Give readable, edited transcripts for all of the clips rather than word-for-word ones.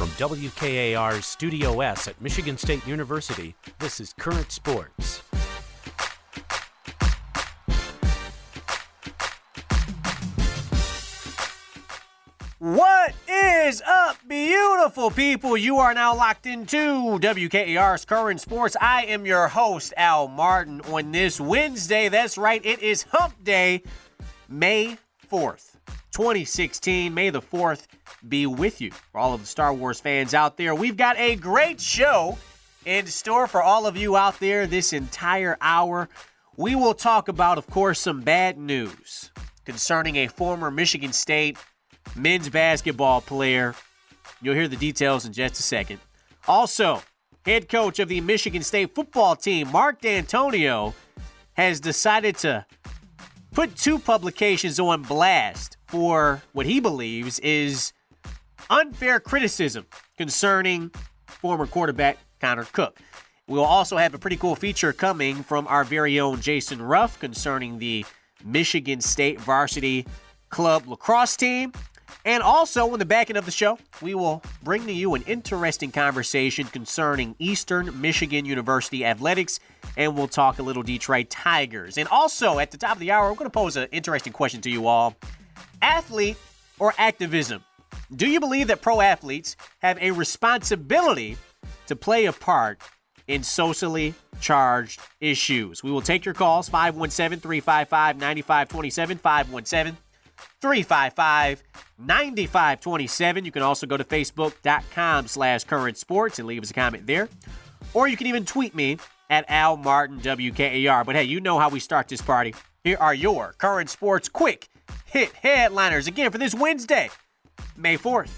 From WKAR's Studio S at Michigan State University, this is Current Sports. What is up, beautiful people? You are now locked into WKAR's Current Sports. I am your host, Al Martin, on this Wednesday. That's right, it is Hump Day, May 4th, 2016. May the 4th be with you. For all of the Star Wars fans out there, we've got a great show in store for all of you out there this entire hour. We will talk about, of course, some bad news concerning a former Michigan State men's basketball player. You'll hear the details in just a second. Also, head coach of the Michigan State football team, Mark Dantonio, has decided to put two publications on blast for what he believes is unfair criticism concerning former quarterback Connor Cook. We'll also have a pretty cool feature coming from our very own Jason Ruff concerning the Michigan State varsity club lacrosse team. And also, in the back end of the show, we will bring to you an interesting conversation concerning Eastern Michigan University athletics, and we'll talk a little Detroit Tigers. And also, at the top of the hour, we're going to pose an interesting question to you all. Athlete or activism? Do you believe that pro athletes have a responsibility to play a part in socially charged issues? We will take your calls, 517-355-9527, 517-355-9527. You can also go to facebook.com/current sports and leave us a comment there. Or you can even tweet me at Al Martin WKAR. But hey, you know how we start this party. Here are your current sports quick hit headliners again for this Wednesday, May 4th.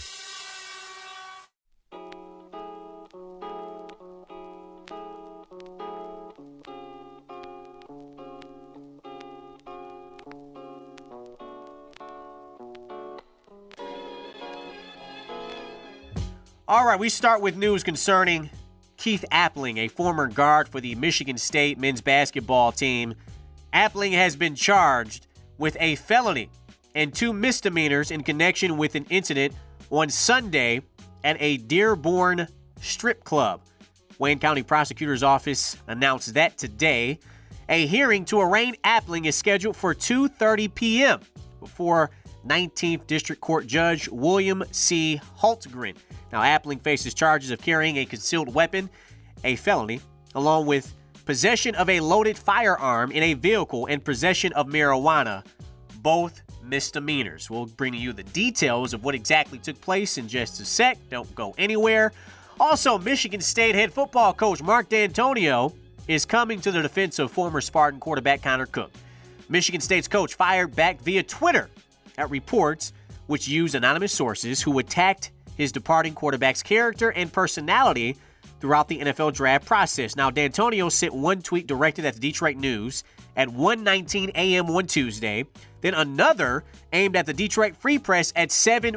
All right, we start with news concerning Keith Appling, a former guard for the Michigan State men's basketball team. Appling has been charged with a felony and two misdemeanors in connection with an incident on Sunday at a Dearborn strip club. Wayne County Prosecutor's Office announced that today. A hearing to arraign Appling is scheduled for 2:30 p.m. before 19th District Court Judge William C. Hultgren. Now, Appling faces charges of carrying a concealed weapon, a felony, along with possession of a loaded firearm in a vehicle and possession of marijuana, both misdemeanors. We'll bring you the details of what exactly took place in just a sec. Don't go anywhere. Also, Michigan State head football coach Mark Dantonio is coming to the defense of former Spartan quarterback Connor Cook. Michigan State's coach fired back via Twitter at reports which used anonymous sources who attacked his departing quarterback's character and personality throughout the NFL draft process. Now, Dantonio sent one tweet directed at the Detroit News at 1:19 a.m. on Tuesday, then another aimed at the Detroit Free Press at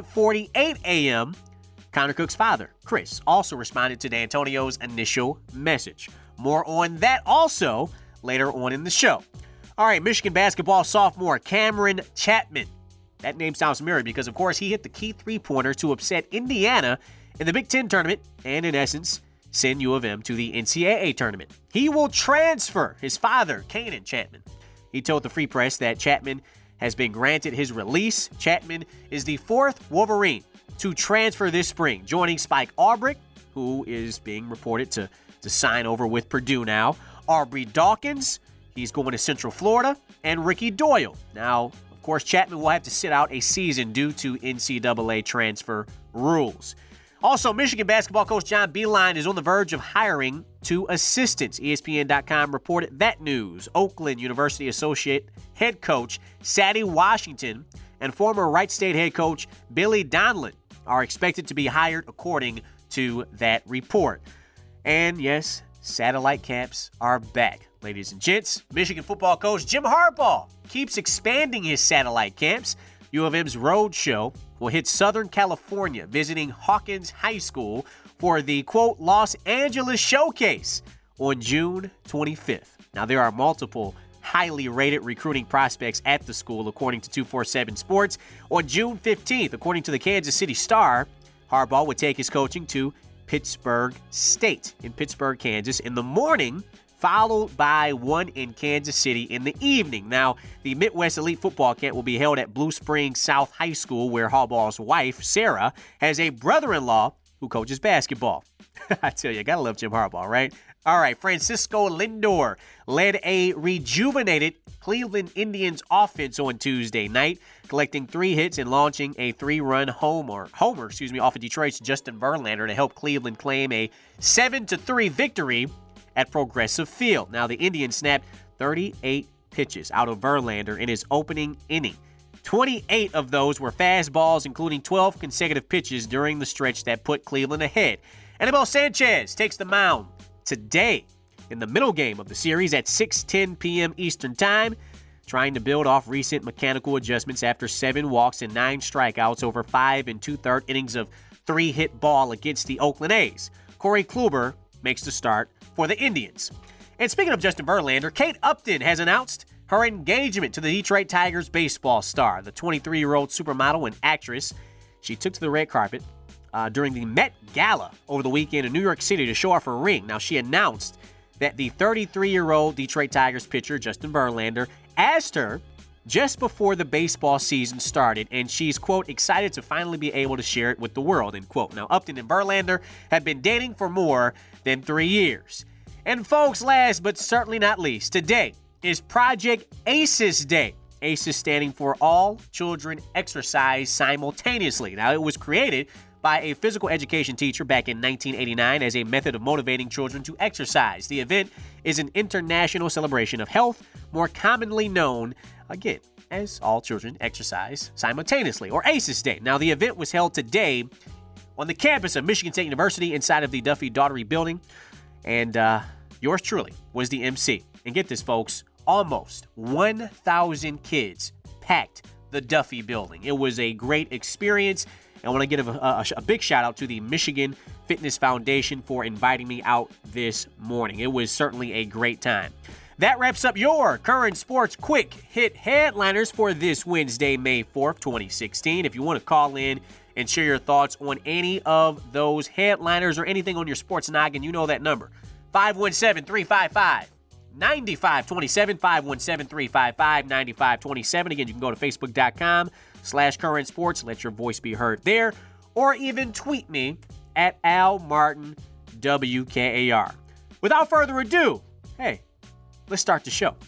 7:48 a.m. Connor Cook's father, Chris, also responded to Dantonio's initial message. More on that also later on in the show. All right, Michigan basketball sophomore Cameron Chapman. That name sounds familiar because, of course, he hit the key three-pointer to upset Indiana in the Big Ten tournament and, in essence, send U of M to the NCAA tournament. He will transfer his father, Kanan Chapman. He told the Free Press that Chapman has been granted his release. Chapman is the fourth Wolverine to transfer this spring, joining Spike Aubrey, who is being reported to sign over with Purdue now, Aubrey Dawkins, he's going to Central Florida, and Ricky Doyle. Now, of course, Chapman will have to sit out a season due to NCAA transfer rules. Also, Michigan basketball coach John Beilein is on the verge of hiring two assistants. ESPN.com reported that news. Oakland University associate head coach Sadie Washington and former Wright State head coach Billy Donlin are expected to be hired according to that report. And yes, satellite camps are back. Ladies and gents, Michigan football coach Jim Harbaugh keeps expanding his satellite camps. U of M's road show will hit Southern California, visiting Hawkins High School for the, quote, Los Angeles Showcase on June 25th. Now, there are multiple highly rated recruiting prospects at the school, according to 247 Sports. On June 15th, according to the Kansas City Star, Harbaugh would take his coaching to Pittsburgh State in Pittsburgh, Kansas in the morning, followed by one in Kansas City in the evening. Now, the Midwest Elite Football Camp will be held at Blue Springs South High School, where Harbaugh's wife, Sarah, has a brother-in-law who coaches basketball. I tell you, I gotta love Jim Harbaugh, right? All right, Francisco Lindor led a rejuvenated Cleveland Indians offense on Tuesday night, collecting 3 hits and launching a 3-run homer off of Detroit's Justin Verlander to help Cleveland claim a 7-3 victory at Progressive Field. Now, the Indians snapped 38 pitches out of Verlander in his opening inning. 28 of those were fastballs, including 12 consecutive pitches during the stretch that put Cleveland ahead. Anibal Sanchez takes the mound today in the middle game of the series at 6:10 p.m. Eastern Time, trying to build off recent mechanical adjustments after 7 walks and 9 strikeouts over 5 2/3 innings of 3-hit ball against the Oakland A's. Corey Kluber makes the start for the Indians. And speaking of Justin Verlander, Kate Upton has announced her engagement to the Detroit Tigers baseball star, the 23-year-old supermodel and actress. She took to the red carpet during the Met Gala over the weekend in New York City to show off her ring. Now, she announced that the 33-year-old Detroit Tigers pitcher, Justin Verlander, asked her just before the baseball season started, and she's, quote, excited to finally be able to share it with the world, end quote. Now, Upton and Verlander have been dating for more than 3 years. And folks, last but certainly not least, today is Project ACES Day. ACES standing for All Children Exercise Simultaneously. Now, it was created by a physical education teacher back in 1989 as a method of motivating children to exercise. The event is an international celebration of health, more commonly known, again, as All Children Exercise Simultaneously, or ACES Day. Now, the event was held today on the campus of Michigan State University inside of the Duffy Daugherty building, and yours truly was the MC. And get this, folks, almost 1,000 kids packed the Duffy building. It was a great experience. I want to give a big shout out to the Michigan Fitness Foundation for inviting me out this morning. It was certainly a great time. That wraps up your current sports quick hit headliners for this Wednesday, May 4th, 2016. If you want to call in and share your thoughts on any of those headliners or anything on your sports noggin, you know that number. 517-355-9527, 517-355-9527. Again, you can go to facebook.com/current sports, let your voice be heard there, or even tweet me at Al Martin WKAR. Without further ado, hey, let's start the show.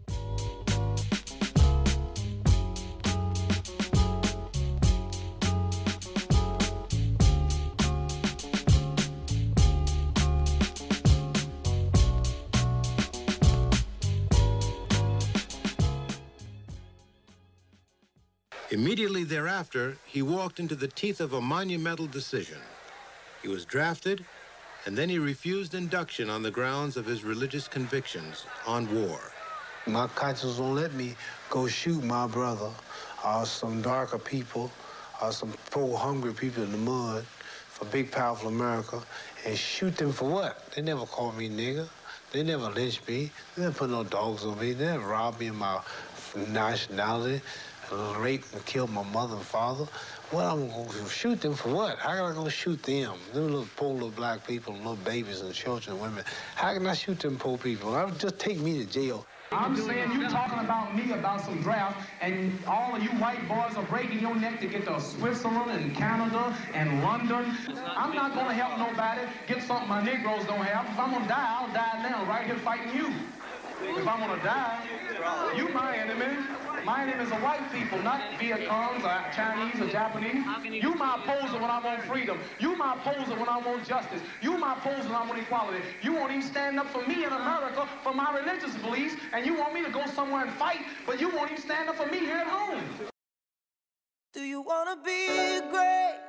Immediately thereafter, he walked into the teeth of a monumental decision. He was drafted, and then he refused induction on the grounds of his religious convictions on war. My conscience won't let me go shoot my brother or some darker people or some poor, hungry people in the mud for big, powerful America and shoot them for what? They never called me nigger. They never lynched me. They never put no dogs on me. They never robbed me of my nationality. Raped and killed my mother and father. What, I'm going to shoot them for what? How am I going to shoot them? Them little poor little black people, little babies and children and women. How can I shoot them poor people? I would just take me to jail. I'm saying you talking about me about some draft, and all of you white boys are breaking your neck to get to Switzerland and Canada and London. I'm not going to help nobody get something my Negroes don't have. If I'm going to die, I'll die now, right here fighting you. If I'm going to die, you my enemy. My enemy is the white people, not Viet Congs or Chinese or Japanese. You my opposer when I want freedom. You my opposer when I want justice. You my opposer when I want equality. You won't even stand up for me in America for my religious beliefs, and you want me to go somewhere and fight, but you won't even stand up for me here at home. Do you want to be great?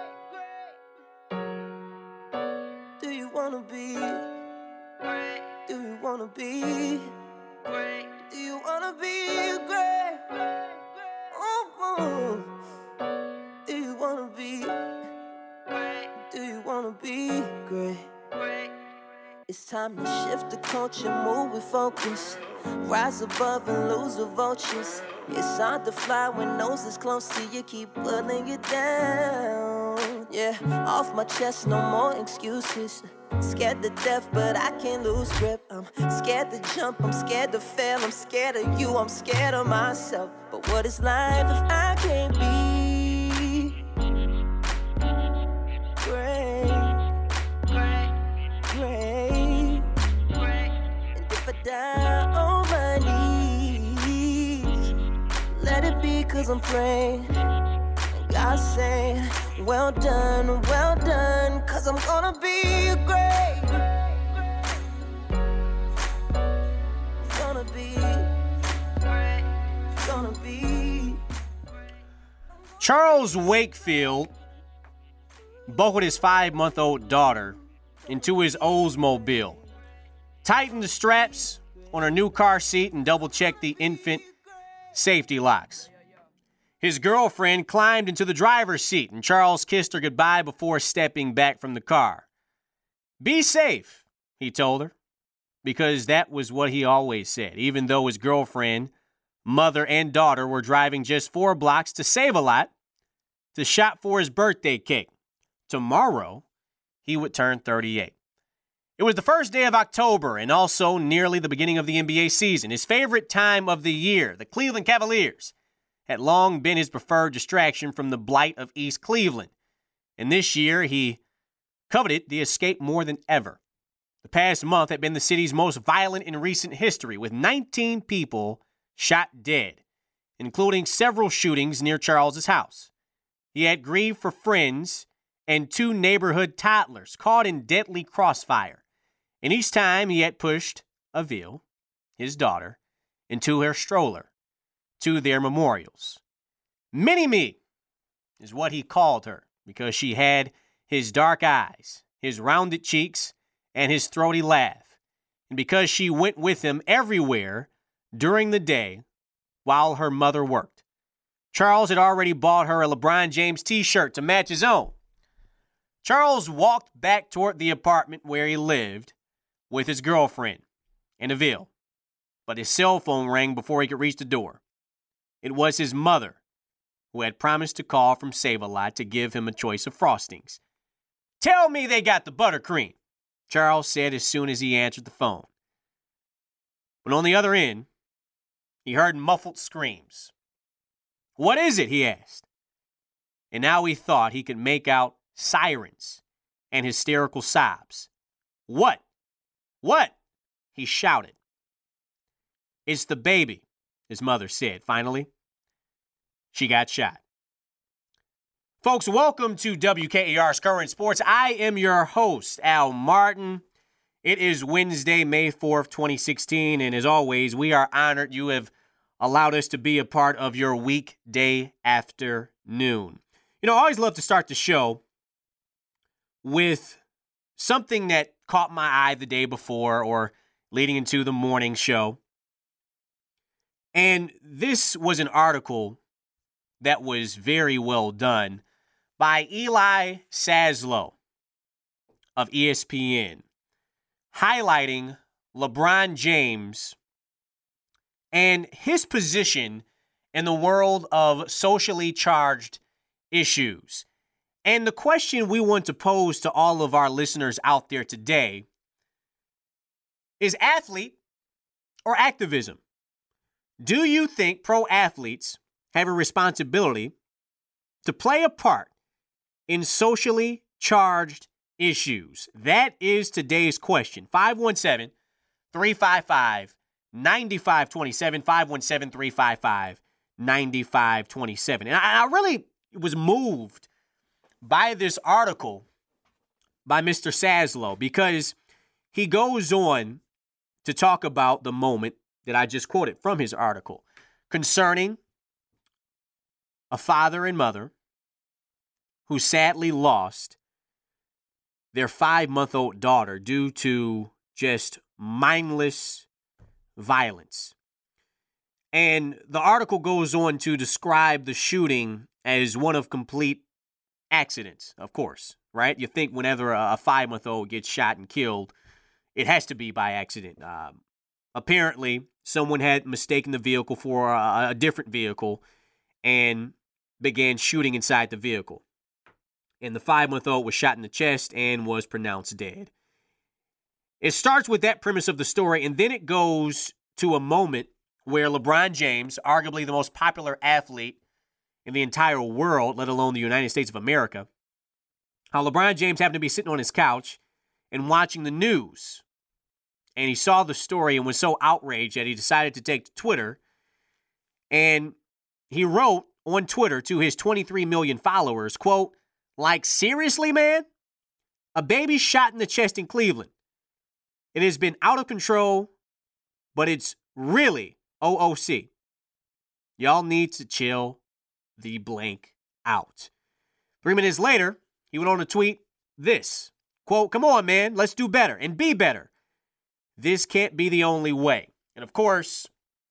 Do you want to be great? Do you want to be great? Do you want to be great? Oh, do you want to be great? Do you want to be great? It's time to shift the culture, move with focus. Rise above and lose the vultures. It's hard to fly when nose is close to you, keep pulling you down. Yeah, off my chest, no more excuses. Scared to death, but I can't lose grip. I'm scared to jump, I'm scared to fail. I'm scared of you, I'm scared of myself. But what is life if I can't be great? And if I die on my knees, let it be 'cause I'm praying. God say, well done, 'cause I'm gonna be great. Gonna be. Charles Wakefield buckled his 5-month-old daughter into his Oldsmobile, tightened the straps on her new car seat, and double-checked the infant safety locks. His girlfriend climbed into the driver's seat, and Charles kissed her goodbye before stepping back from the car. Be safe, he told her, because that was what he always said, even though his girlfriend, mother, and daughter were driving just 4 blocks to Save-A-Lot to shop for his birthday cake. Tomorrow, he would turn 38. It was the first day of October and also nearly the beginning of the NBA season, his favorite time of the year. The Cleveland Cavaliers had long been his preferred distraction from the blight of East Cleveland. And this year, he coveted the escape more than ever. The past month had been the city's most violent in recent history, with 19 people shot dead, including several shootings near Charles's house. He had grieved for friends and 2 neighborhood toddlers caught in deadly crossfire. And each time he had pushed Avil, his daughter, into her stroller to their memorials. Mini-Me is what he called her because she had his dark eyes, his rounded cheeks, and his throaty laugh, and because she went with him everywhere during the day while her mother worked. Charles had already bought her a LeBron James t-shirt to match his own. Charles walked back toward the apartment where he lived with his girlfriend and Avil, but his cell phone rang before he could reach the door. It was his mother, who had promised to call from Save-A-Lot to give him a choice of frostings. Tell me they got the buttercream, Charles said as soon as he answered the phone. But on the other end, he heard muffled screams. What is it? He asked. And now he thought he could make out sirens and hysterical sobs. What? What? He shouted. It's the baby, his mother said, finally. She got shot. Folks, welcome to WKAR's Current Sports. I am your host, Al Martin. It is Wednesday, May 4th, 2016, and as always, we are honored you have allowed us to be a part of your weekday afternoon. You know, I always love to start the show with something that caught my eye the day before or leading into the morning show. And this was an article that was very well done by Eli Saslow of ESPN, highlighting LeBron James and his position in the world of socially charged issues. And the question we want to pose to all of our listeners out there today is athlete or activism? Do you think pro athletes have a responsibility to play a part in socially charged issues? That is today's question. 517-355-9527. 517-355-9527. And I really was moved by this article by Mr. Saslow because he goes on to talk about the moment that I just quoted from his article concerning a father and mother who sadly lost their 5-month-old daughter due to just mindless violence. And the article goes on to describe the shooting as one of complete accidents, of course, right? You think whenever a 5-month-old gets shot and killed, it has to be by accident. Apparently, someone had mistaken the vehicle for a different vehicle and began shooting inside the vehicle. and the 5-month-old was shot in the chest and was pronounced dead. It starts with that premise of the story, and then it goes to a moment where LeBron James, arguably the most popular athlete in the entire world, let alone the United States of America, how LeBron James happened to be sitting on his couch and watching the news. And he saw the story and was so outraged that he decided to take to Twitter. And he wrote on Twitter to his 23 million followers, quote, like, seriously, man? A baby shot in the chest in Cleveland. It has been out of control, but it's really OOC. Y'all need to chill the blank out. 3 minutes later, he went on to tweet this, quote, come on, man, let's do better and be better. This can't be the only way. And of course,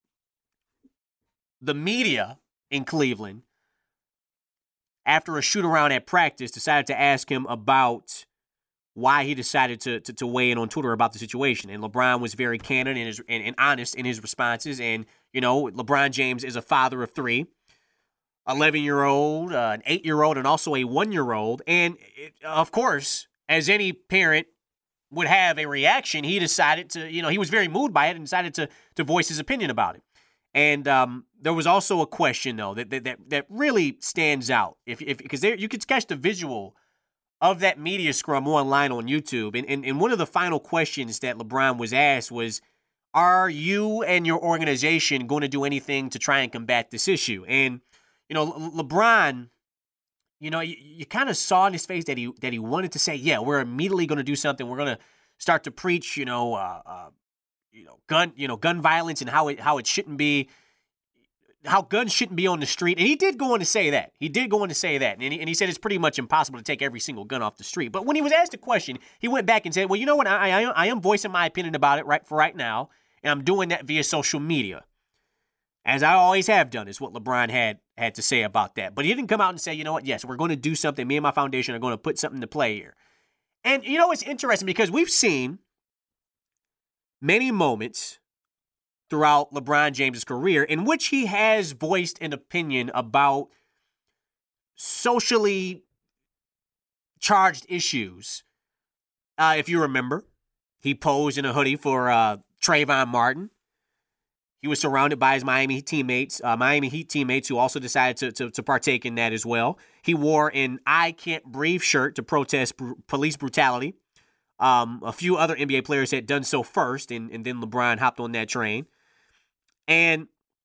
the media in Cleveland, after a shoot-around at practice, decided to ask him about why he decided to weigh in on Twitter about the situation. And LeBron was very candid and honest in his responses. And, you know, LeBron James is a father of 3, 11-year-old, an 8-year-old, and also a 1-year-old. And, of course, as any parent would have a reaction, he decided to, you know, he was very moved by it and decided to voice his opinion about it. And there was also a question, though, that really stands out. Because you could catch the visual of that media scrum online on YouTube. And one of the final questions that LeBron was asked was, are you and your organization going to do anything to try and combat this issue? And, you know, LeBron, you know, you kind of saw in his face that he wanted to say, yeah, we're immediately going to do something. We're going to start to preach, gun violence and how it shouldn't be, how guns shouldn't be on the street. And he did go on to say that. And he said it's pretty much impossible to take every single gun off the street. But when he was asked a question, he went back and said, well, you know what? I am voicing my opinion about it right now, and I'm doing that via social media. As I always have done, is what LeBron had to say about that. But he didn't come out and say, you know what? Yes, we're going to do something. Me and my foundation are going to put something to play here. And, you know, it's interesting because we've seen many moments throughout LeBron James' career in which he has voiced an opinion about socially charged issues. If you remember, he posed in a hoodie for Trayvon Martin. He was surrounded by his Miami Heat teammates who also decided to partake in that as well. He wore an I Can't Breathe shirt to protest police brutality. A few other NBA players had done so first, and then LeBron hopped on that train. And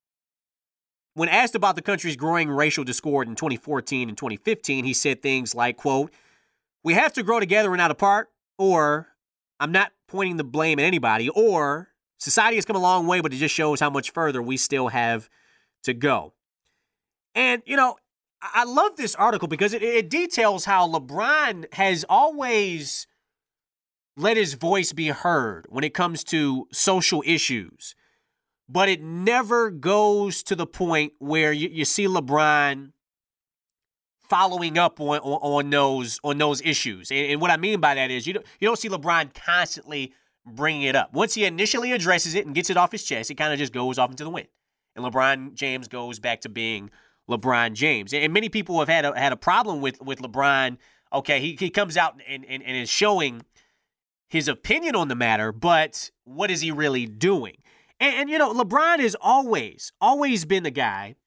when asked about the country's growing racial discord in 2014 and 2015, he said things like, quote, we have to grow together and not apart, or I'm not pointing the blame at anybody, or society has come a long way, but it just shows how much further we still have to go. And, you know, I love this article because it details how LeBron has always let his voice be heard when it comes to social issues. But it never goes to the point where you see LeBron following up on those issues. And what I mean by that is you don't see LeBron constantly bringing it up. Once he initially addresses it and gets it off his chest, it kind of just goes off into the wind. And LeBron James goes back to being LeBron James. And many people have had a problem with LeBron. Okay, he comes out and is showing his opinion on the matter, but what is he really doing? And you know, LeBron has always been the guy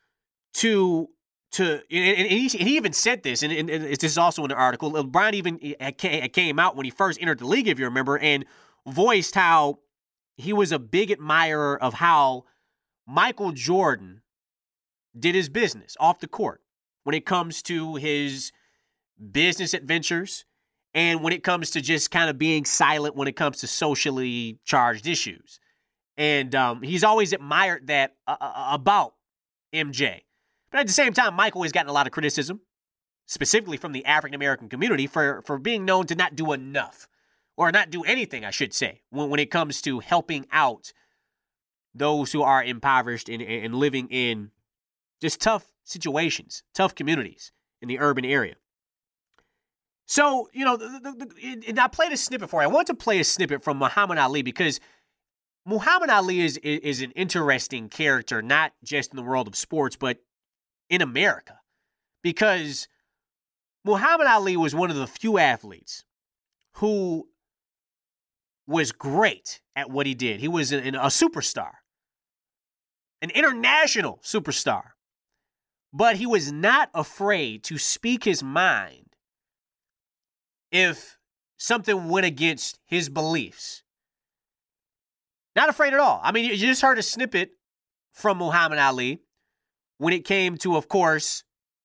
to and he even said this, and this is also in the article. LeBron even came out when he first entered the league, if you remember, and voiced how he was a big admirer of how Michael Jordan did his business off the court when it comes to his business adventures and when it comes to just kind of being silent when it comes to socially charged issues. And he's always admired that about MJ. But at the same time, Michael has gotten a lot of criticism, specifically from the African-American community, for being known to not do enough, or not do anything, I should say, when it comes to helping out those who are impoverished and living in just tough situations, tough communities in the urban area. So, you know, and I played a snippet for you. I want to play a snippet from Muhammad Ali because Muhammad Ali is an interesting character, not just in the world of sports, but in America. Because Muhammad Ali was one of the few athletes who was great at what he did. He was a superstar, an international superstar. But he was not afraid to speak his mind if something went against his beliefs. Not afraid at all. I mean, you just heard a snippet from Muhammad Ali when it came to, of course,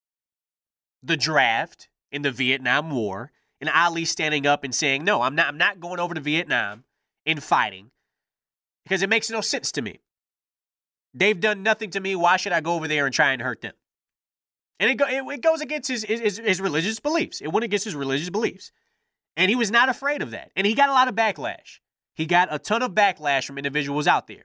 the draft in the Vietnam War, and Ali standing up and saying, no, I'm not going over to Vietnam and fighting because it makes no sense to me. They've done nothing to me. Why should I go over there and try and hurt them? And it goes against his religious beliefs. It went against his religious beliefs. And he was not afraid of that. And he got a lot of backlash. He got a ton of backlash from individuals out there.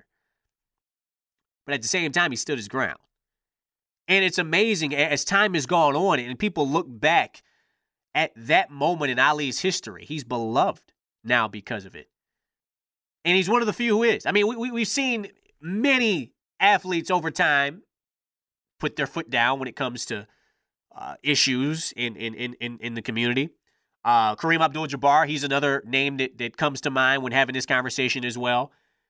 But at the same time, he stood his ground. And it's amazing as time has gone on and people look back at that moment in Ali's history. He's beloved now because of it. And he's one of the few who is. I mean, we've seen many athletes over time put their foot down when it comes to issues in the community. Kareem Abdul-Jabbar, he's another name that comes to mind when having this conversation as well.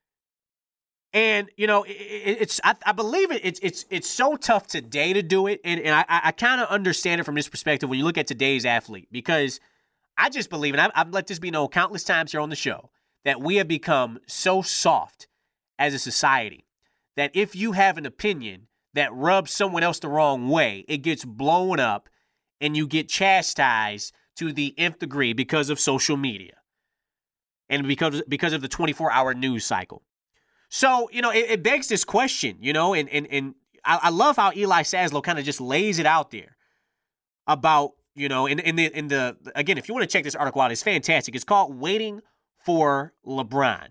And, you know, I believe it's so tough today to do it. And I kind of understand it from this perspective when you look at today's athlete, because I just believe, and I've let this be known countless times here on the show, that we have become so soft as a society that if you have an opinion that rubs someone else the wrong way, it gets blown up and you get chastised to the nth degree because of social media and because of the 24-hour news cycle. So, you know, it begs this question, you know, and I love how Eli Saslow kind of just lays it out there about, you know, in the again, if you want to check this article out, it's fantastic. It's called Waiting for LeBron.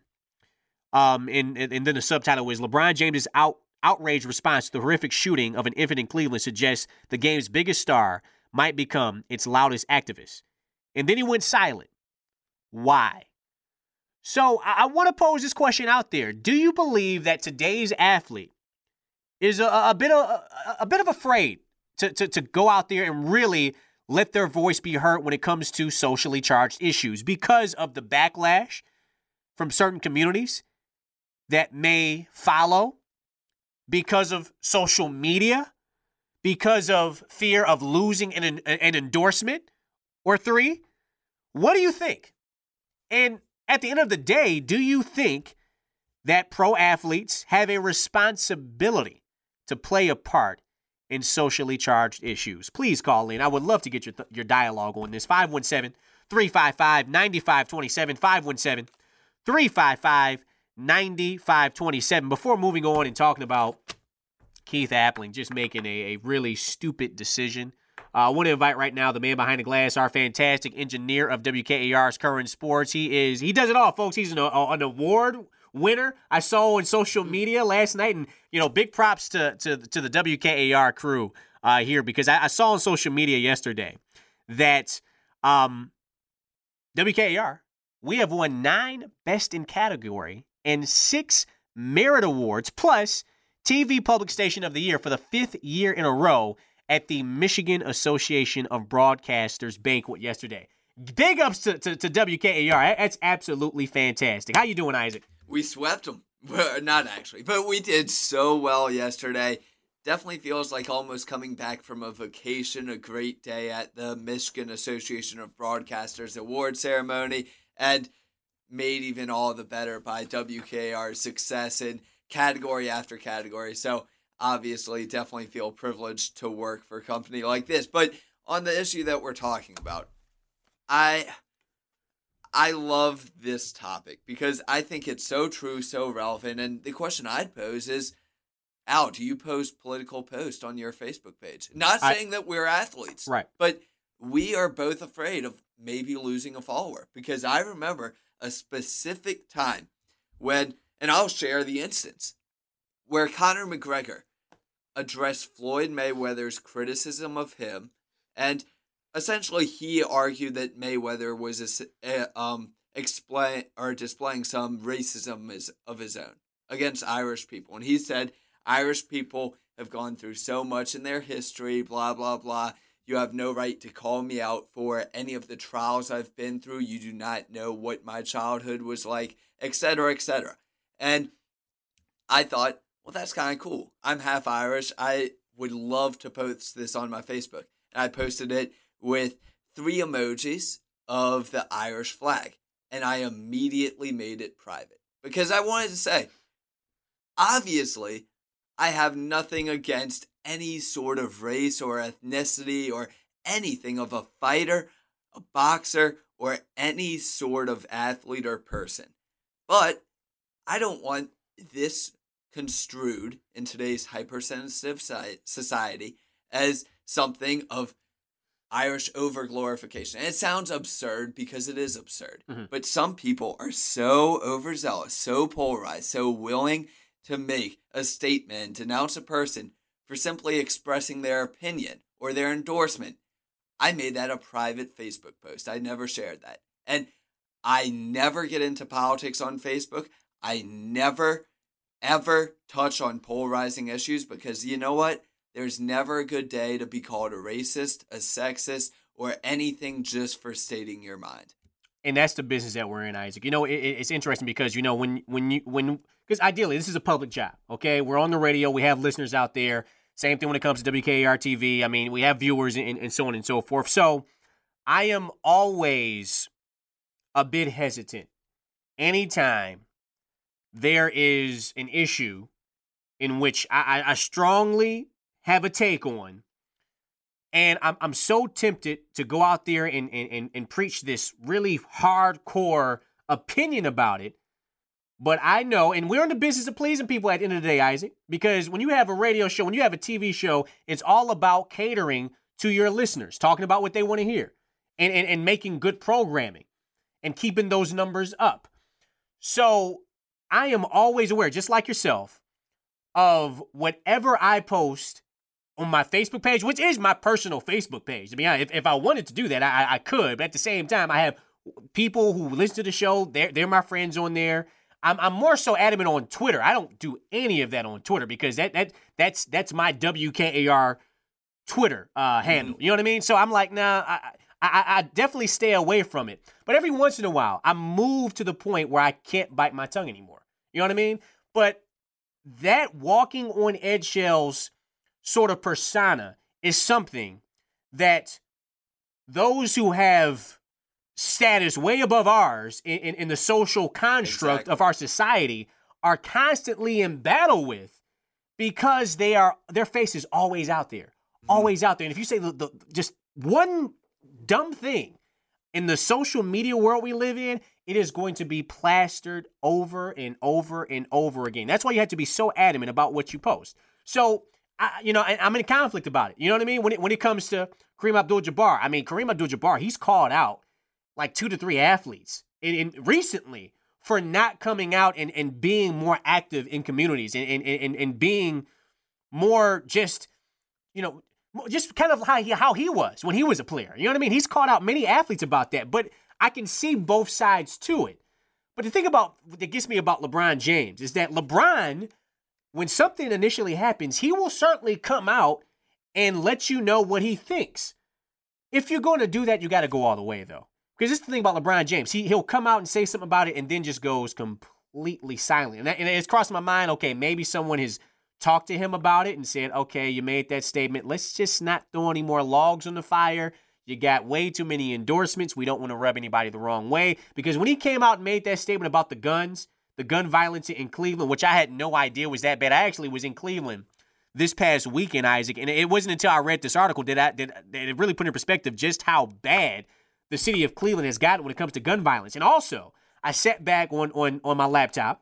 And then the subtitle is LeBron James' outraged response to the horrific shooting of an infant in Cleveland suggests the game's biggest star might become its loudest activist. And then he went silent. Why? So I want to pose this question out there. Do you believe that today's athlete is a bit of afraid to go out there and really let their voice be heard when it comes to socially charged issues because of the backlash from certain communities that may follow, because of social media, because of fear of losing an endorsement? Or 3, what do you think? And at the end of the day, do you think that pro athletes have a responsibility to play a part in socially charged issues? Please call in. I would love to get your dialogue on this. 517-355-9527. 517-355-9527. Before moving on and talking about Keith Appling just making a really stupid decision, I want to invite right now the man behind the glass, our fantastic engineer of WKAR's Current Sports. He does it all, folks. He's an award winner. I saw on social media last night, and you know, big props to the WKAR crew here, because I saw on social media yesterday that WKAR, we have won 9 Best in Category and 6 Merit Awards, plus TV Public Station of the Year for the 5th year in a row at the Michigan Association of Broadcasters banquet yesterday. Big ups to WKAR. That's absolutely fantastic. How you doing, Isaac? We swept them. Not actually, but we did so well yesterday. Definitely feels like almost coming back from a vacation, a great day at the Michigan Association of Broadcasters award ceremony, and made even all the better by WKAR's success in category after category. So obviously definitely feel privileged to work for a company like this. But on the issue that we're talking about, I love this topic because I think it's so true, so relevant. And the question I'd pose is, Al, do you post political posts on your Facebook page? Not saying that we're athletes, right? But we are both afraid of maybe losing a follower, because I remember a specific time when, and I'll share the instance, where Conor McGregor addressed Floyd Mayweather's criticism of him, and essentially he argued that Mayweather was displaying some racism of his own against Irish people. And he said Irish people have gone through so much in their history, blah, blah, blah. You have no right to call me out for any of the trials I've been through. You do not know what my childhood was like, etc., etc. And I thought, well, that's kind of cool. I'm half Irish. I would love to post this on my Facebook. And I posted it with 3 emojis of the Irish flag. And I immediately made it private because I wanted to say, obviously, I have nothing against any sort of race or ethnicity or anything of a fighter, a boxer, or any sort of athlete or person. But I don't want this construed in today's hypersensitive society as something of Irish overglorification. And it sounds absurd because it is absurd. Mm-hmm. But some people are so overzealous, so polarized, so willing to make a statement, denounce a person for simply expressing their opinion or their endorsement. I made that a private Facebook post. I never shared that. And I never get into politics on Facebook. I never, ever touch on polarizing issues because you know what? There's never a good day to be called a racist, a sexist, or anything just for stating your mind. And that's the business that we're in, Isaac. You know, it's interesting because, you know, because ideally this is a public job, okay? We're on the radio. We have listeners out there. Same thing when it comes to WKAR TV. I mean, we have viewers and so on and so forth. So I am always a bit hesitant anytime there is an issue in which I strongly have a take on, and I'm so tempted to go out there and preach this really hardcore opinion about it. But I know, and we're in the business of pleasing people at the end of the day, Isaac, because when you have a radio show, when you have a TV show, it's all about catering to your listeners, talking about what they want to hear, and making good programming and keeping those numbers up. So I am always aware, just like yourself, of whatever I post on my Facebook page, which is my personal Facebook page. I mean, if I wanted to do that, I could. But at the same time, I have people who listen to the show. They're my friends on there. I'm more so adamant on Twitter. I don't do any of that on Twitter because that's my WKAR Twitter handle. You know what I mean? So I'm like, nah, I definitely stay away from it. But every once in a while, I move to the point where I can't bite my tongue anymore. You know what I mean? But that walking on eggshells sort of persona is something that those who have status way above ours in the social construct of our society are constantly in battle with because their face is always out there, always out there. And if you say just one dumb thing in the social media world we live in, it is going to be plastered over and over and over again. That's why you have to be so adamant about what you post. So, I'm in conflict about it. You know what I mean? When it comes to Kareem Abdul-Jabbar, I mean, Kareem Abdul-Jabbar, he's called out like 2 to 3 athletes recently for not coming out and being more active in communities and being more just kind of how he was when he was a player. You know what I mean? He's called out many athletes about that, but I can see both sides to it. But the thing that gets me about LeBron James is that LeBron, when something initially happens, he will certainly come out and let you know what he thinks. If you're going to do that, you got to go all the way, though. Because this is the thing about LeBron James. He'll come out and say something about it and then just goes completely silent. And it's crossed my mind, okay, maybe someone has talked to him about it and said, okay, you made that statement. Let's just not throw any more logs on the fire. You got way too many endorsements. We don't want to rub anybody the wrong way. Because when he came out and made that statement about the guns, the gun violence in Cleveland, which I had no idea was that bad. I actually was in Cleveland this past weekend, Isaac, and it wasn't until I read this article that it really put in perspective just how bad the city of Cleveland has gotten when it comes to gun violence. And also, I sat back on my laptop,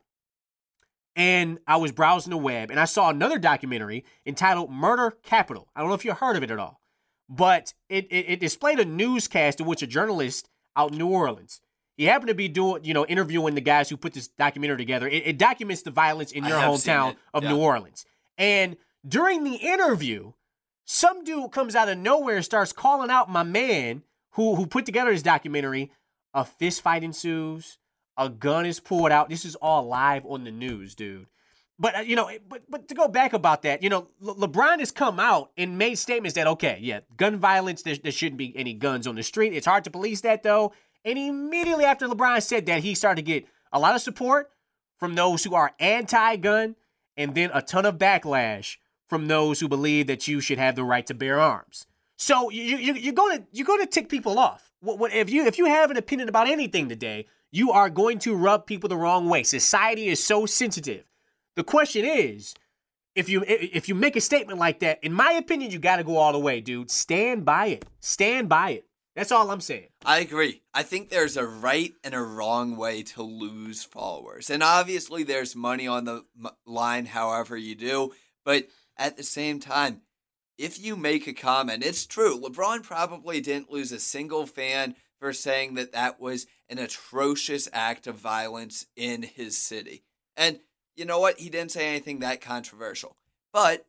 and I was browsing the web, and I saw another documentary entitled Murder Capital. I don't know if you heard of it at all, but it displayed a newscast in which a journalist out in New Orleans, he happened to be interviewing the guys who put this documentary together. It documents the violence in your hometown of New Orleans. And during the interview, some dude comes out of nowhere and starts calling out my man who put together this documentary. A fist fight ensues. A gun is pulled out. This is all live on the news, dude. But but to go back about that, LeBron has come out and made statements that, okay, yeah, gun violence, there shouldn't be any guns on the street. It's hard to police that, though. And immediately after LeBron said that, he started to get a lot of support from those who are anti-gun, and then a ton of backlash from those who believe that you should have the right to bear arms. So you're going to tick people off. If you have an opinion about anything today, you are going to rub people the wrong way. Society is so sensitive. The question is, if you make a statement like that, in my opinion, you got to go all the way, dude. Stand by it. Stand by it. That's all I'm saying. I agree. I think there's a right and a wrong way to lose followers. And obviously there's money on the line however you do. But at the same time, if you make a comment, it's true. LeBron probably didn't lose a single fan for saying that was an atrocious act of violence in his city. And you know what? He didn't say anything that controversial. But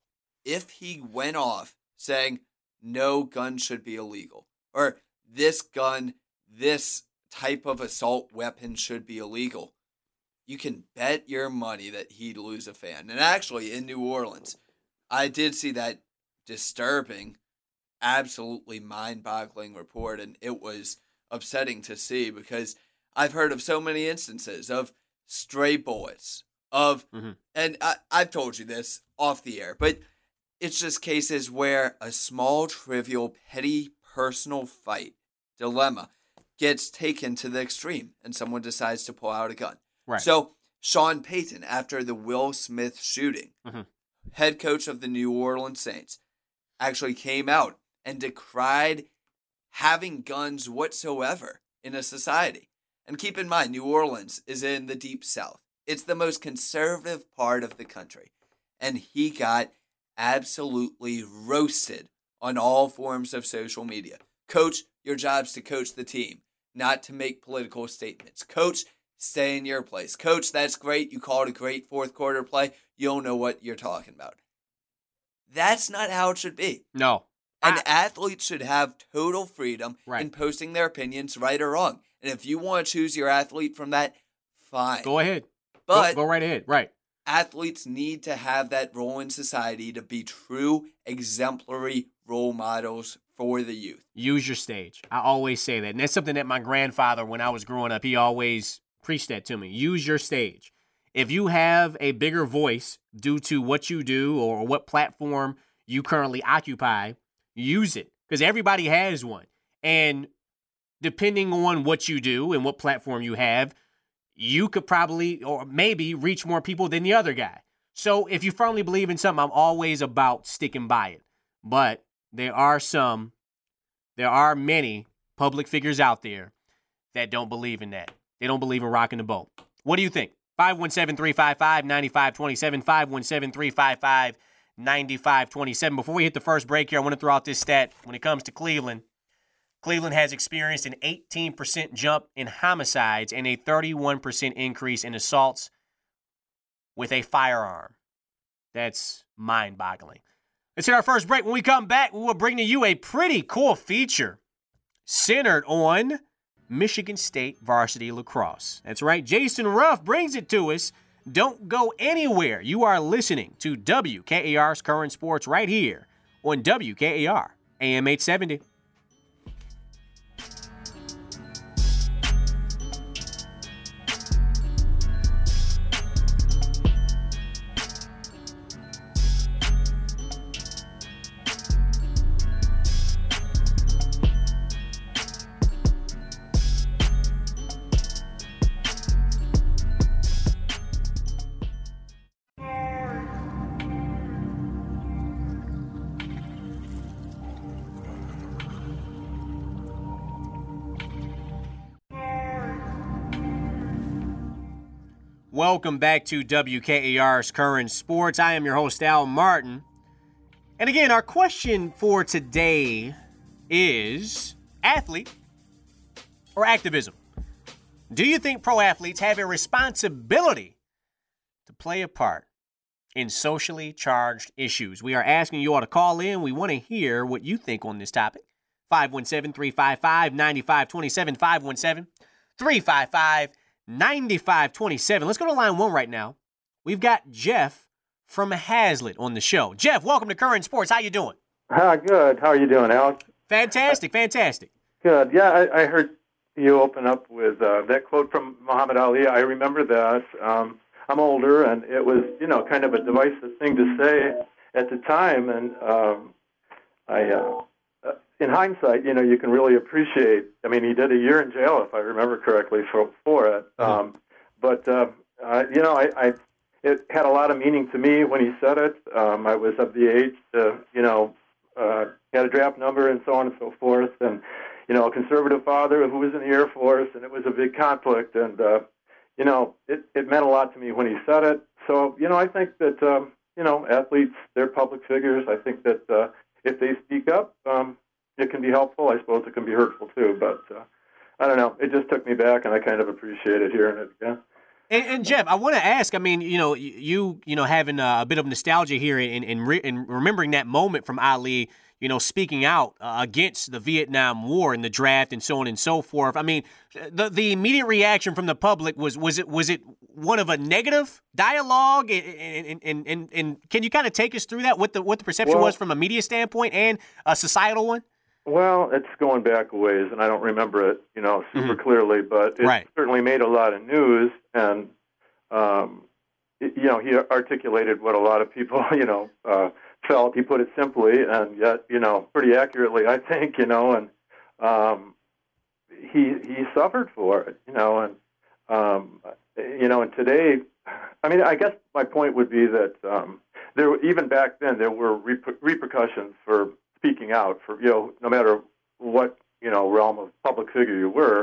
if he went off saying no gun should be illegal, or this gun, this type of assault weapon should be illegal, you can bet your money that he'd lose a fan. And actually, in New Orleans, I did see that disturbing, absolutely mind-boggling report, and it was upsetting to see because I've heard of so many instances of stray bullets, and I've told you this off the air, but it's just cases where a small, trivial, petty, personal fight, dilemma, gets taken to the extreme, and someone decides to pull out a gun. Right. So, Sean Payton, after the Will Smith shooting, head coach of the New Orleans Saints, actually came out and decried having guns whatsoever in a society. And keep in mind, New Orleans is in the Deep South. It's the most conservative part of the country. And he got absolutely roasted on all forms of social media. Coach, your job's to coach the team, not to make political statements. Coach, stay in your place. Coach, that's great. You called a great fourth quarter play. You don't know what you're talking about. That's not how it should be. No. And athletes should have total freedom in posting their opinions, right or wrong. And if you want to choose your athlete from that, fine. Go ahead. But go right ahead. Right. Athletes need to have that role in society to be true, exemplary role models for the youth. Use your stage. I always say that. And that's something that my grandfather, when I was growing up, he always preached that to me. Use your stage. If you have a bigger voice due to what you do or what platform you currently occupy, use it. Because everybody has one. And depending on what you do and what platform you have, you could probably or maybe reach more people than the other guy. So if you firmly believe in something, I'm always about sticking by it. But there are many public figures out there that don't believe in that. They don't believe in rocking the boat. What do you think? 517-355-9527, 517-355-9527. Before we hit the first break here, I want to throw out this stat. When it comes to Cleveland, Cleveland has experienced an 18% jump in homicides and a 31% increase in assaults with a firearm. That's mind-boggling. Let's hit our first break. When we come back, we will bring to you a pretty cool feature centered on Michigan State varsity lacrosse. That's right. Jason Ruff brings it to us. Don't go anywhere. You are listening to WKAR's Current Sports right here on WKAR AM 870. Welcome back to WKAR's Current Sports. I am your host, Al Martin. And again, our question for today is athlete or activism? Do you think pro athletes have a responsibility to play a part in socially charged issues? We are asking you all to call in. We want to hear what you think on this topic. 517-355-9527, 517-355-9527. Let's go to line one right now. we've got Jeff from Hazlitt on the show. Jeff, welcome to Current Sports. How you doing? Good. How are you doing, Alex? Fantastic. Good. Yeah, I heard you open up with that quote from Muhammad Ali. I remember that. I'm older, and it was, kind of a divisive thing to say at the time. And in hindsight, you can really appreciate. I mean, he did a year in jail, if I remember correctly, for it. It had a lot of meaning to me when he said it. I was of the age to, had a draft number and so on and so forth, and a conservative father who was in the Air Force, and it was a big conflict, and it meant a lot to me when he said it. So I think that athletes, they're public figures. I think that if they speak up, it can be helpful. I suppose it can be hurtful too, but I don't know. It just took me back, and I kind of appreciated hearing it again. And Jeff, I want to ask. I mean, you having a bit of nostalgia here and remembering that moment from Ali, speaking out against the Vietnam War and the draft and so on and so forth. I mean, the immediate reaction from the public was it one of a negative dialogue? And can you kind of take us through that? What the perception was from a media standpoint and a societal one? Well, it's going back a ways, and I don't remember it, super clearly, but it certainly made a lot of news, and, he articulated what a lot of people, felt. He put it simply, and yet, pretty accurately, I think, and he suffered for it, and today, I mean, I guess my point would be that even back then, there were repercussions for speaking out, for no matter what realm of public figure you were,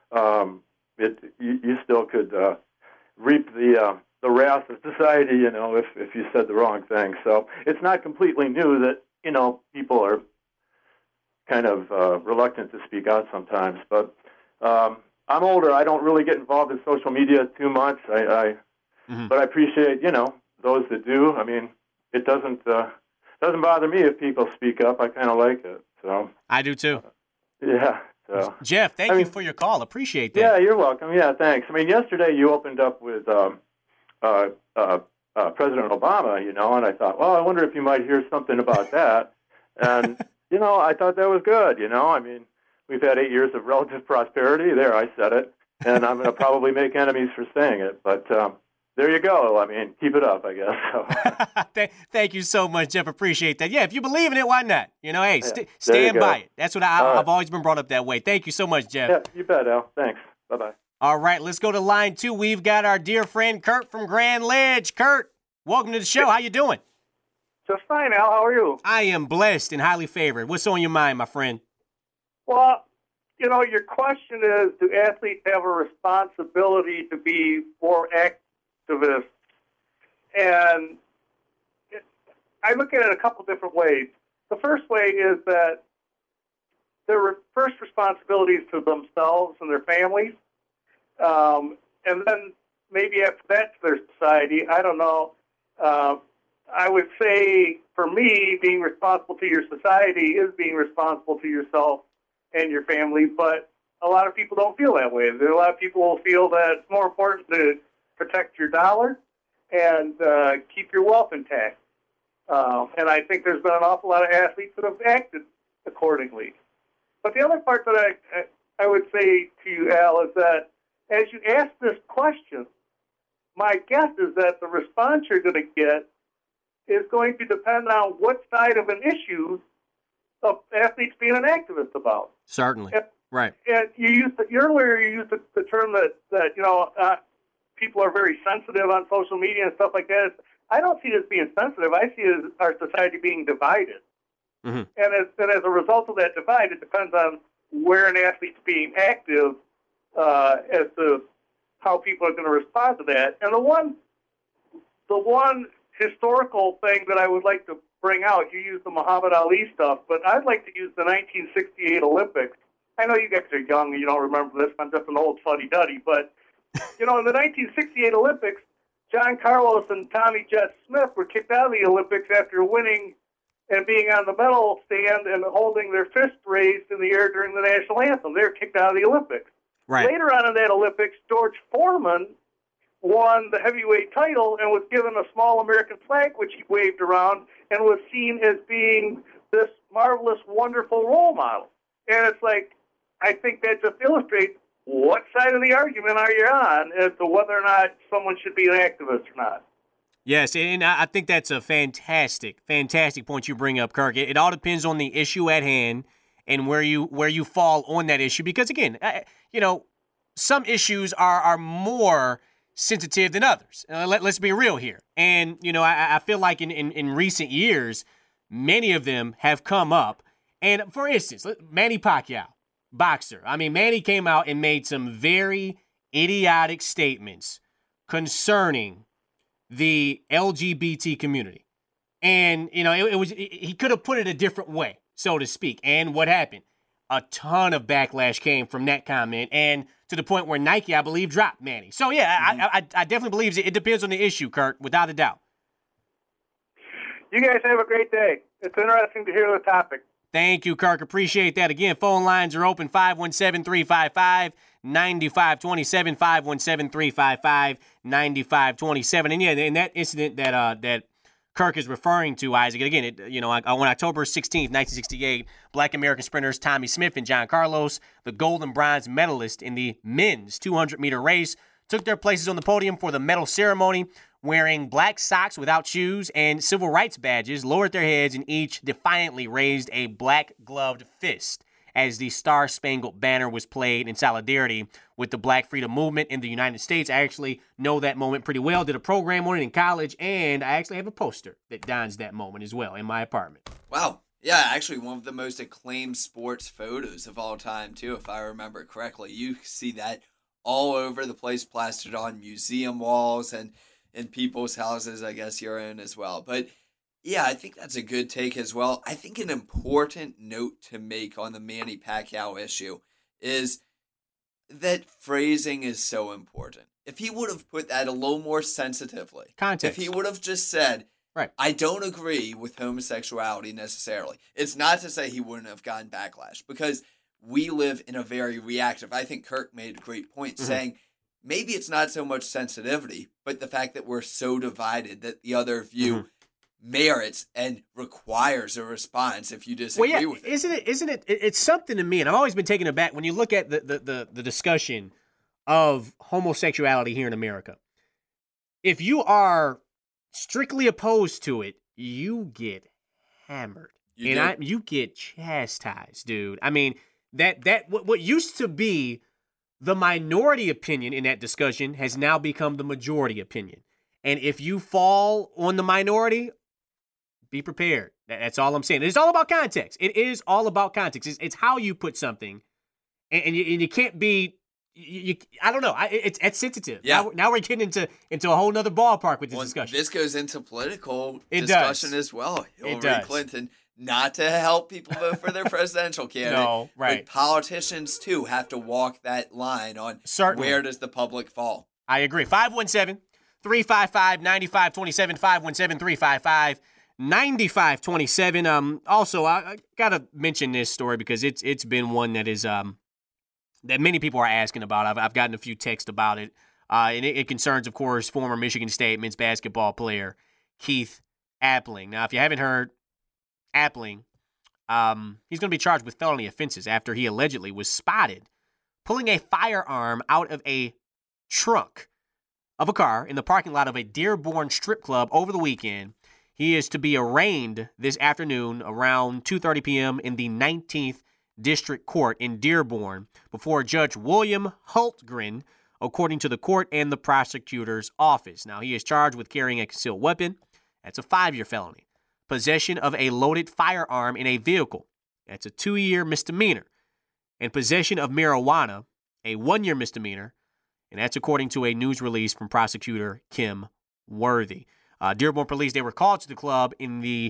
you still could reap the wrath of society, if you said the wrong thing. So it's not completely new that people are kind of reluctant to speak out sometimes. But I'm older. I don't really get involved in social media too much. But I appreciate those that do. I mean, it doesn't bother me if people speak up. I kind of like it. So I do too. Yeah. So Jeff, thank you for your call. Appreciate that. Yeah, you're welcome. Yeah, thanks. I mean, yesterday you opened up with President Obama, and I thought, well, I wonder if you might hear something about that. And I thought that was good. I mean, we've had 8 years of relative prosperity. There, I said it, and I'm going to probably make enemies for saying it, but. There you go. I mean, keep it up, I guess. So. Thank you so much, Jeff. Appreciate that. Yeah, if you believe in it, why not? Hey, stand by it. That's what I've always been brought up that way. Thank you so much, Jeff. Yeah, you bet, Al. Thanks. Bye-bye. All right, let's go to line 2. We've got our dear friend Kurt from Grand Ledge. Kurt, welcome to the show. How you doing? Just fine, Al. How are you? I am blessed and highly favored. What's on your mind, my friend? Well, your question is, do athletes have a responsibility to be more activists? And I look at it a couple different ways. The first way is that their first responsibility is to themselves and their families, and then maybe after that to their society. I don't know. I would say, for me, being responsible to your society is being responsible to yourself and your family, but a lot of people don't feel that way. A lot of people will feel that it's more important to protect your dollar and keep your wealth intact. And I think there's been an awful lot of athletes that have acted accordingly. But the other part that I would say to you, Al, is that as you ask this question, my guess is that the response you're going to get is going to depend on what side of an issue of athletes being an activist about. Certainly. Right. And earlier you used the term that people are very sensitive on social media and stuff like that. I don't see it as being sensitive. I see it as our society being divided. Mm-hmm. And as a result of that divide, it depends on where an athlete's being active as to how people are going to respond to that. And the one historical thing that I would like to bring out, you used the Muhammad Ali stuff, but I'd like to use the 1968 Olympics. I know you guys are young and you don't remember this. I'm just an old fuddy-duddy, but in the 1968 Olympics, John Carlos and Tommy Jet Smith were kicked out of the Olympics after winning and being on the medal stand and holding their fist raised in the air during the national anthem. They were kicked out of the Olympics. Right. Later on in that Olympics, George Foreman won the heavyweight title and was given a small American flag, which he waved around, and was seen as being this marvelous, wonderful role model. And it's like, I think that just illustrates what side of the argument are you on as to whether or not someone should be an activist or not. Yes, and I think that's a fantastic point you bring up, Kirk. It all depends on the issue at hand and where you fall on that issue. Because, again, some issues are more sensitive than others. Let's be real here. And, I feel like in recent years, many of them have come up. And, for instance, Manny Pacquiao, boxer. I mean, Manny came out and made some very idiotic statements concerning the LGBT community. And, he could have put it a different way, so to speak. And what happened? A ton of backlash came from that comment, and to the point where Nike, I believe, dropped Manny. So, yeah, I definitely believe it depends on the issue, Kirk, without a doubt. You guys have a great day. It's interesting to hear the topic. Thank you, Kirk. Appreciate that. Again, phone lines are open, 517-355-9527, 517-355-9527. And, yeah, in that incident that Kirk is referring to, Isaac, and again, on October 16th, 1968, Black American sprinters Tommy Smith and John Carlos, the gold and bronze medalists in the men's 200-meter race, took their places on the podium for the medal ceremony, wearing black socks without shoes and civil rights badges, lowered their heads, and each defiantly raised a black-gloved fist as the Star-Spangled Banner was played in solidarity with the Black Freedom Movement in the United States. I actually know that moment pretty well, did a program on it in college, and I actually have a poster that dons that moment as well in my apartment. Wow. Yeah, actually one of the most acclaimed sports photos of all time, too, if I remember correctly. You see that all over the place, plastered on museum walls and in people's houses, I guess you're in as well. But yeah, I think that's a good take as well. I think an important note to make on the Manny Pacquiao issue is that phrasing is so important. If he would have put that a little more sensitively, context. If he would have just said, right, I don't agree with homosexuality necessarily. It's not to say he wouldn't have gotten backlash, because we live in a very reactive, I think Kirk made a great point saying, maybe it's not so much sensitivity, but the fact that we're so divided that the other view merits and requires a response if you disagree with it. Isn't it? It's something to me, and I've always been taken aback when you look at the discussion of homosexuality here in America. If you are strictly opposed to it, you get hammered. You get chastised, dude. I mean, what used to be the minority opinion in that discussion has now become the majority opinion. And if you fall on the minority, be prepared. That's all I'm saying. It's all about context. It is all about context. It's how you put something. And you can't be, I don't know. It's sensitive. Yeah. Now we're getting into a whole nother ballpark with this discussion. This goes into political discussion as well. Hillary Clinton, not to help people vote for their presidential candidate. No, right. But politicians, too, have to walk that line on where does the public fall. I agree. 517-355-9527, 517-355-9527. Also, I got to mention this story because it's been one that is that many people are asking about. I've gotten a few texts about it. And it concerns, of course, former Michigan State men's basketball player Keith Appling. Now, if you haven't heard, Appling, he's going to be charged with felony offenses after he allegedly was spotted pulling a firearm out of a trunk of a car in the parking lot of a Dearborn strip club over the weekend. He is to be arraigned this afternoon around 2:30 p.m. in the 19th District Court in Dearborn before Judge William Hultgren, according to the court and the prosecutor's office. Now, he is charged with carrying a concealed weapon. That's a 5-year felony. Possession of a loaded firearm in a vehicle. That's a 2-year misdemeanor. And possession of marijuana, a 1-year misdemeanor. And that's according to a news release from prosecutor Kim Worthy. Dearborn police, they were called to the club in the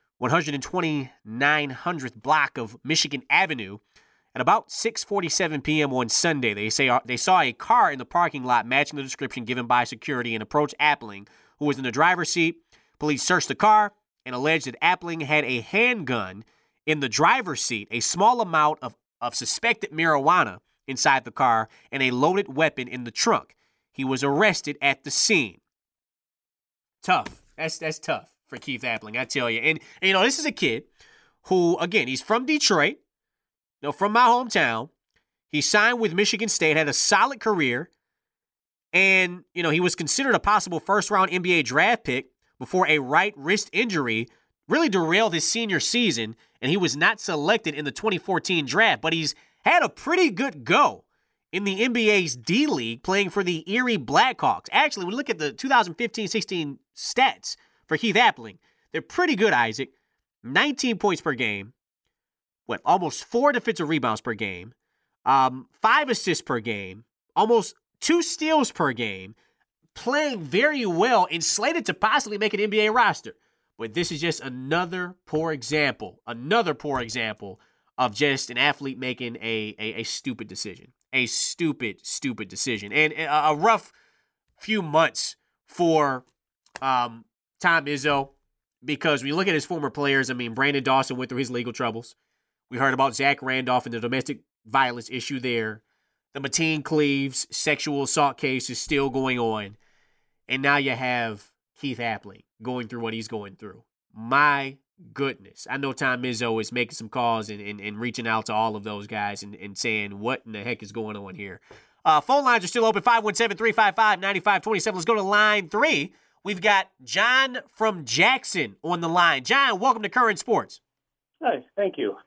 12900th block of Michigan Avenue at about 6:47 p.m. on Sunday. They say they saw a car in the parking lot matching the description given by security and approached Appling, who was in the driver's seat. Police searched the car and alleged that Appling had a handgun in the driver's seat, a small amount of suspected marijuana inside the car, and a loaded weapon in the trunk. he was arrested at the scene. Tough. That's tough for Keith Appling, I tell you. And this is a kid who, again, he's from Detroit, from my hometown. He signed with Michigan State, had a solid career, and, he was considered a possible first-round NBA draft pick before a right wrist injury really derailed his senior season, and he was not selected in the 2014 draft. But he's had a pretty good go in the NBA's D-League, playing for the Erie Blackhawks. Actually, when we look at the 2015-16 stats for Keith Appling, they're pretty good, Isaac. 19 points per game, almost 4 defensive rebounds per game, 5 assists per game, almost 2 steals per game, playing very well and slated to possibly make an NBA roster. But this is just another poor example of just an athlete making a stupid decision. A stupid decision. And a rough few months for Tom Izzo, because when you look at his former players, Brandon Dawson went through his legal troubles. We heard about Zach Randolph and the domestic violence issue there. The Mateen Cleaves sexual assault case is still going on. And now you have Keith Appling going through what he's going through. My goodness. I know Tom Izzo is making some calls and reaching out to all of those guys and saying, what in the heck is going on here? Phone lines are still open, 517-355-9527. Let's go to line 3. We've got John from Jackson on the line. John, welcome to Current Sports. Hi, thank you.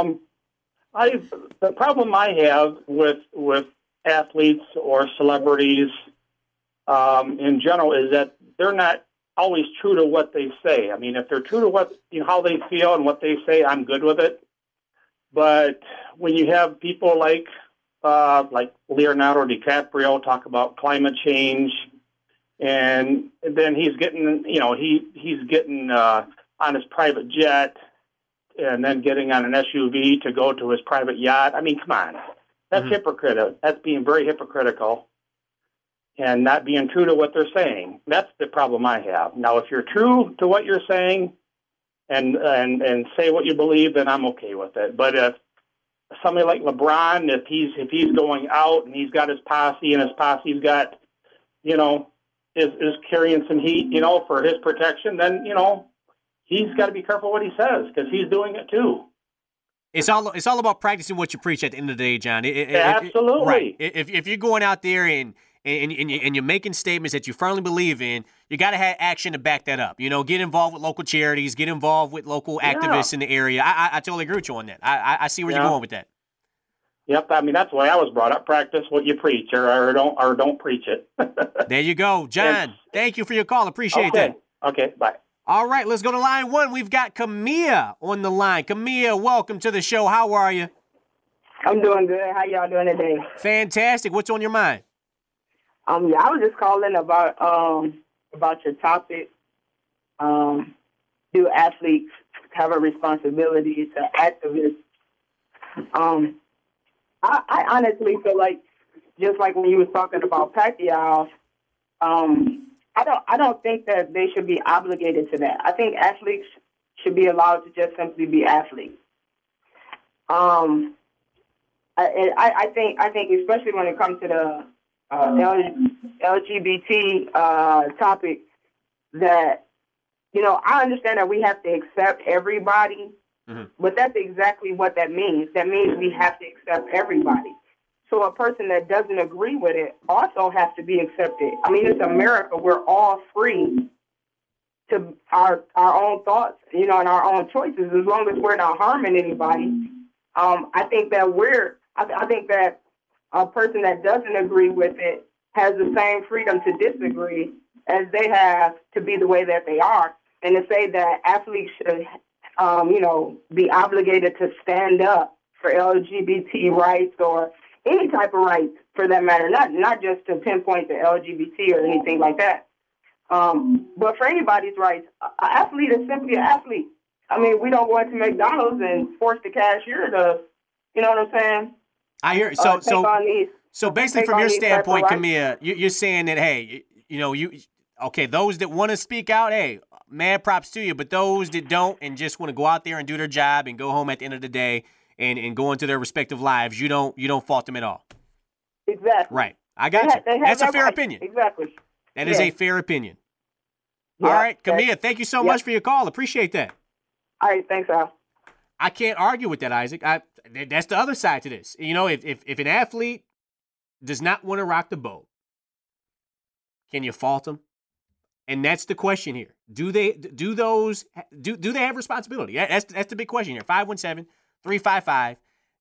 The problem I have with athletes or celebrities in general is that they're not always true to what they say. If they're true to how they feel and what they say, I'm good with it. But when you have people like Leonardo DiCaprio talk about climate change, and then he's getting, he's getting on his private jet, and then getting on an SUV to go to his private yacht. Come on. That's hypocritical. That's being very hypocritical and not being true to what they're saying. That's the problem I have. Now, if you're true to what you're saying and say what you believe, then I'm okay with it. But if somebody like LeBron, if he's going out and he's got his posse and his posse's got, is carrying some heat, for his protection, then, he's got to be careful what he says because he's doing it too. It's all about practicing what you preach at the end of the day, John. Absolutely. Right. If you're going out there and you're making statements that you firmly believe in, you got to have action to back that up. Get involved with local charities, get involved with local activists in the area. I totally agree with you on that. I see where you're going with that. Yep, that's the way I was brought up. Practice what you preach, or don't preach it. There you go, John. Thank you for your call. Appreciate that. Okay, bye. All right, let's go to line 1. We've got Camilla on the line. Camilla, welcome to the show. How are you? I'm doing good. How y'all doing today? Fantastic. What's on your mind? I was just calling about your topic. Do athletes have a responsibility to activists? I honestly feel like, just like when you was talking about Pacquiao, I don't think that they should be obligated to that. I think athletes should be allowed to just simply be athletes. I think especially when it comes to the LGBT topic, that I understand that we have to accept everybody. But that's exactly what that means. That means we have to accept everybody. So a person that doesn't agree with it also has to be accepted. It's America. We're all free to our own thoughts, and our own choices, as long as we're not harming anybody. I think that a person that doesn't agree with it has the same freedom to disagree as they have to be the way that they are, and to say that athletes should be obligated to stand up for LGBT rights or any type of rights for that matter, not just to pinpoint the LGBT or anything like that. But for anybody's rights, an athlete is simply an athlete. We don't go into McDonald's and force the cashier to, you know what I'm saying? I hear so basically from your standpoint, Camilla, you're saying that, hey, those that want to speak out, hey, mad props to you, but those that don't and just want to go out there and do their job and go home at the end of the day and go into their respective lives, you don't fault them at all. Exactly. Right. I got you. That's a fair right. opinion. Exactly. That is a fair opinion. All right, Camilla, thank you so much for your call. Appreciate that. All right, thanks, Al. I can't argue with that, Isaac. That's the other side to this. You know, if an athlete does not want to rock the boat, can you fault them? And that's the question here. Do they have responsibility? That's the big question here. 517-355-9527.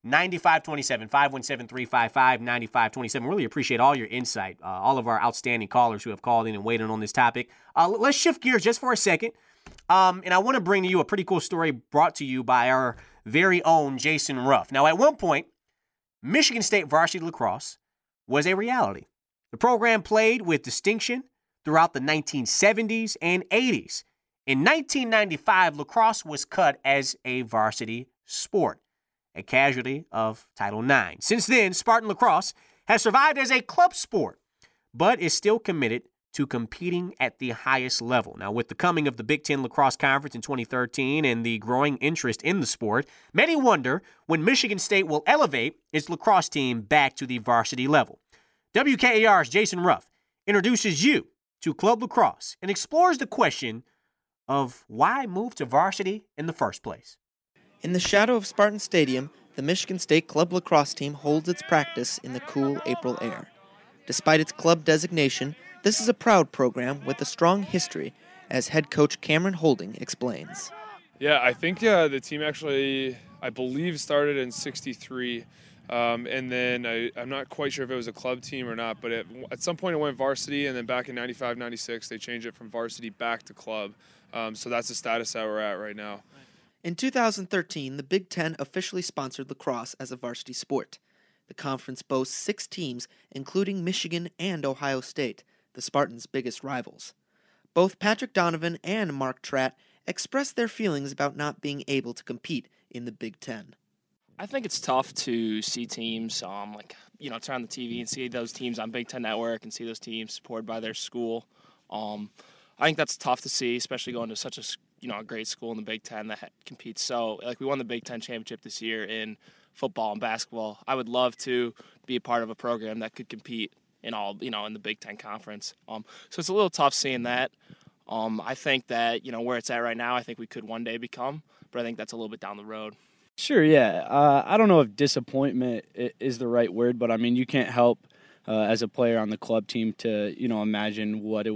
517-355-9527. Really appreciate all your insight. All of our outstanding callers who have called in and waited on this topic. Let's shift gears just for a second. And I want to bring to you a pretty cool story brought to you by our very own Jason Ruff. Now, at one point, Michigan State varsity lacrosse was a reality. The program played with distinction throughout the 1970s and 80s. In 1995, lacrosse was cut as a varsity sport, a casualty of Title IX. Since then, Spartan lacrosse has survived as a club sport, but is still committed to competing at the highest level. Now, with the coming of the Big Ten Lacrosse Conference in 2013 and the growing interest in the sport, many wonder when Michigan State will elevate its lacrosse team back to the varsity level. WKAR's Jason Ruff introduces you to club lacrosse and explores the question of why move to varsity in the first place. In the shadow of Spartan Stadium, the Michigan State Club Lacrosse team holds its practice in the cool April air. Despite its club designation, this is a proud program with a strong history, as head coach Cameron Holding explains. Yeah, I think the team actually, I believe, started in '63, and then I'm not quite sure if it was a club team or not, but at some point it went varsity, and then back in '95, '96, they changed it from varsity back to club. So that's the status that we're at right now. In 2013, the Big Ten officially sponsored lacrosse as a varsity sport. The conference boasts 6 teams, including Michigan and Ohio State, the Spartans' biggest rivals. Both Patrick Donovan and Mark Tratt expressed their feelings about not being able to compete in the Big Ten. I think it's tough to see teams, turn on the TV and see those teams on Big Ten Network and see those teams supported by their school. I think that's tough to see, especially going to such a great school in the Big Ten that competes so. Like, we won the Big Ten championship this year in football and basketball. I would love to be a part of a program that could compete in in the Big Ten Conference. So it's a little tough seeing that. I think that, where it's at right now, I think we could one day become, but I think that's a little bit down the road. Sure, yeah. I don't know if disappointment is the right word, but I mean, you can't help as a player on the club team to, imagine what it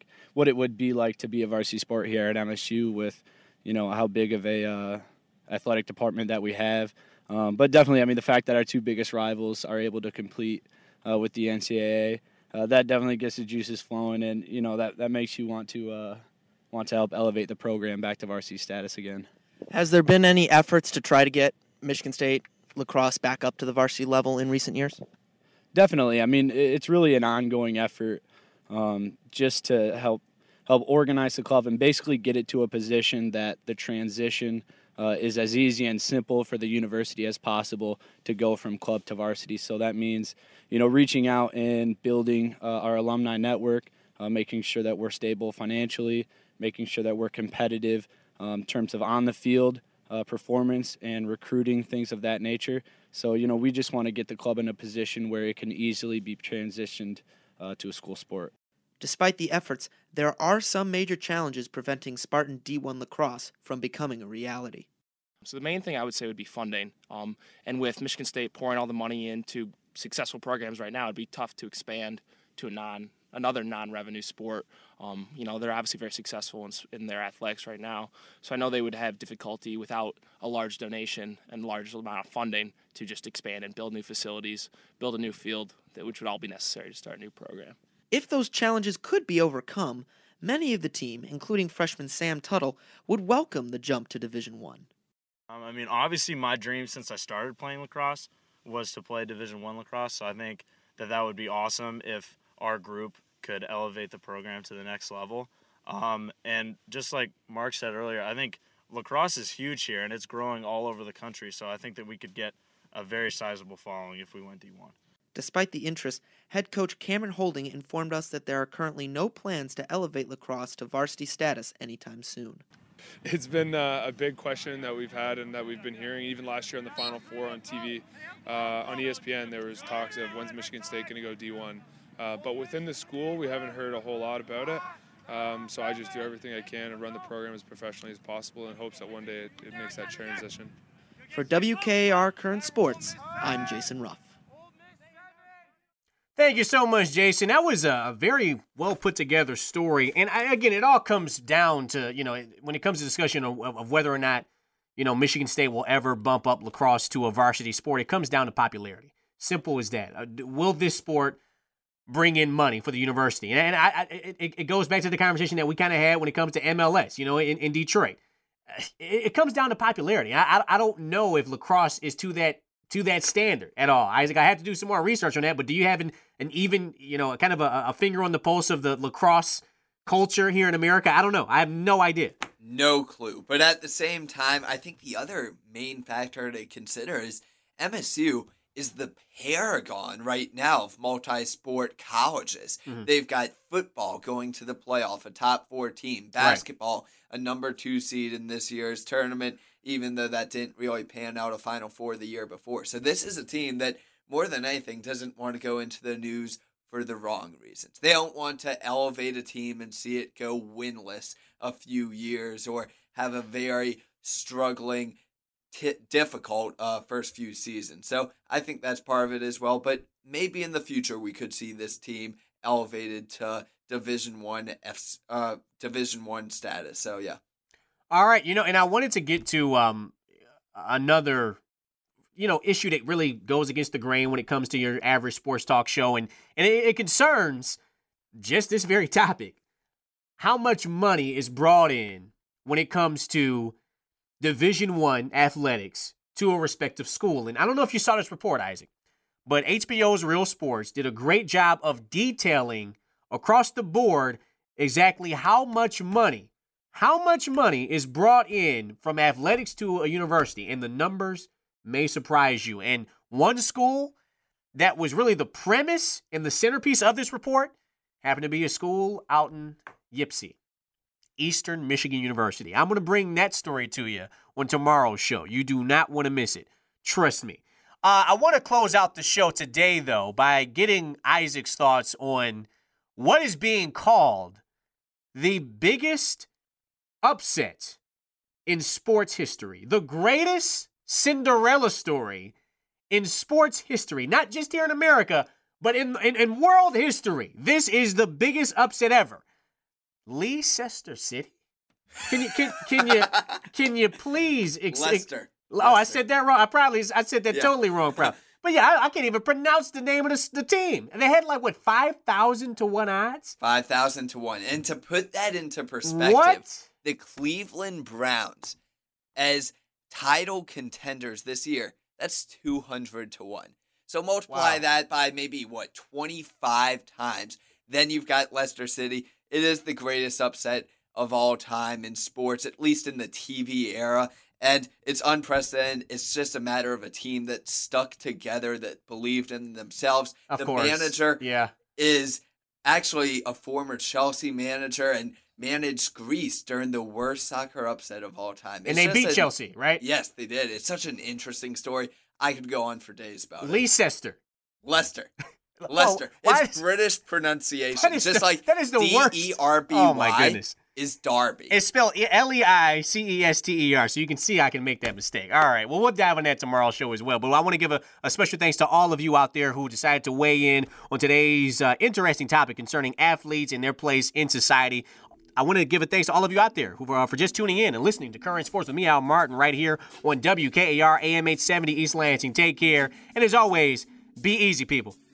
would be like to be a varsity sport here at MSU with, how big of a athletic department that we have. But definitely, I mean, the fact that our 2 biggest rivals are able to compete with the NCAA, that definitely gets the juices flowing, and that makes you want to help elevate the program back to varsity status again. Has there been any efforts to try to get Michigan State lacrosse back up to the varsity level in recent years? Definitely. I mean, it's really an ongoing effort just to help organize the club and basically get it to a position that the transition is as easy and simple for the university as possible to go from club to varsity. So that means, reaching out and building our alumni network, making sure that we're stable financially, making sure that we're competitive in terms of on the field performance and recruiting, things of that nature. So, we just want to get the club in a position where it can easily be transitioned to a school sport. Despite the efforts, there are some major challenges preventing Spartan D1 lacrosse from becoming a reality. So the main thing I would say would be funding. And with Michigan State pouring all the money into successful programs right now, it'd be tough to expand to another non-revenue sport. They're obviously very successful in their athletics right now. So I know they would have difficulty without a large donation and large amount of funding to just expand and build new facilities, build a new field, which would all be necessary to start a new program. If those challenges could be overcome, many of the team, including freshman Sam Tuttle, would welcome the jump to Division I. Obviously my dream since I started playing lacrosse was to play Division I lacrosse, so I think that would be awesome if our group could elevate the program to the next level. And just like Mark said earlier, I think lacrosse is huge here, and it's growing all over the country, so I think that we could get a very sizable following if we went D1. Despite the interest, head coach Cameron Holding informed us that there are currently no plans to elevate lacrosse to varsity status anytime soon. It's been a big question that we've had and that we've been hearing. Even last year on the Final Four on TV, on ESPN, there was talks of when's Michigan State going to go D1. But within the school, we haven't heard a whole lot about it. So I just do everything I can and run the program as professionally as possible in hopes that one day it makes that transition. For WKAR Current Sports, I'm Jason Ruff. Thank you so much, Jason. That was a very well put together story. And again, it all comes down to, when it comes to discussion of whether or not, Michigan State will ever bump up lacrosse to a varsity sport, it comes down to popularity. Simple as that. Will this sport bring in money for the university? And it goes back to the conversation that we kind of had when it comes to MLS, in Detroit. It comes down to popularity. I don't know if lacrosse is to that standard at all. Isaac, I have to do some more research on that, but do you have an even, kind of a finger on the pulse of the lacrosse culture here in America? I don't know. I have no idea. No clue. But at the same time, I think the other main factor to consider is MSU is the paragon right now of multi-sport colleges. Mm-hmm. They've got football going to the playoff, a top 4 team, basketball, a number 2 seed in this year's tournament, even though that didn't really pan out a Final Four the year before. So this is a team that, more than anything, doesn't want to go into the news for the wrong reasons. They don't want to elevate a team and see it go winless a few years or have a very struggling, difficult first few seasons. So I think that's part of it as well. But maybe in the future we could see this team elevated to Division I status. So yeah. All right, and I wanted to get to another, issue that really goes against the grain when it comes to your average sports talk show, and it concerns just this very topic. How much money is brought in when it comes to Division I athletics to a respective school? And I don't know if you saw this report, Isaac, but HBO's Real Sports did a great job of detailing across the board exactly how much money is brought in from athletics to a university, and the numbers may surprise you. And one school that was really the premise and the centerpiece of this report happened to be a school out in Ypsi, Eastern Michigan University. I'm going to bring that story to you on tomorrow's show. You do not want to miss it. Trust me. I want to close out the show today, though, by getting Isaac's thoughts on what is being called the biggest upset in sports history, the greatest Cinderella story in sports history, not just here in America, but in world history. This is the biggest upset ever. Leicester City? Can you please Leicester. Oh, I said that wrong. I said that totally wrong, probably. But yeah, I can't even pronounce the name of the team. And they had 5,000 to 1 odds? 5,000 to 1. And to put that into perspective, the Cleveland Browns as title contenders this year, that's 200 to 1. So multiply that by maybe 25 times. Then you've got Leicester City. It is the greatest upset of all time in sports, at least in the TV era. And it's unprecedented. It's just a matter of a team that stuck together, that believed in themselves. Of course. Manager is actually a former Chelsea manager and managed Greece during the worst soccer upset of all time. And they beat Chelsea, right? Yes, they did. It's such an interesting story. I could go on for days about it. Leicester. Leicester. It's British pronunciation. That is the worst. D-E-R-B-Y. Oh, my goodness. Is Darby. It's spelled Leicester, so you can see I can make that mistake. All right, well, we'll dive on that tomorrow's show as well. But I want to give a special thanks to all of you out there who decided to weigh in on today's interesting topic concerning athletes and their place in society. I want to give a thanks to all of you out there who for just tuning in and listening to Current Sports with me, Al Martin, right here on WKAR AM 870 East Lansing. Take care, and as always, be easy, people.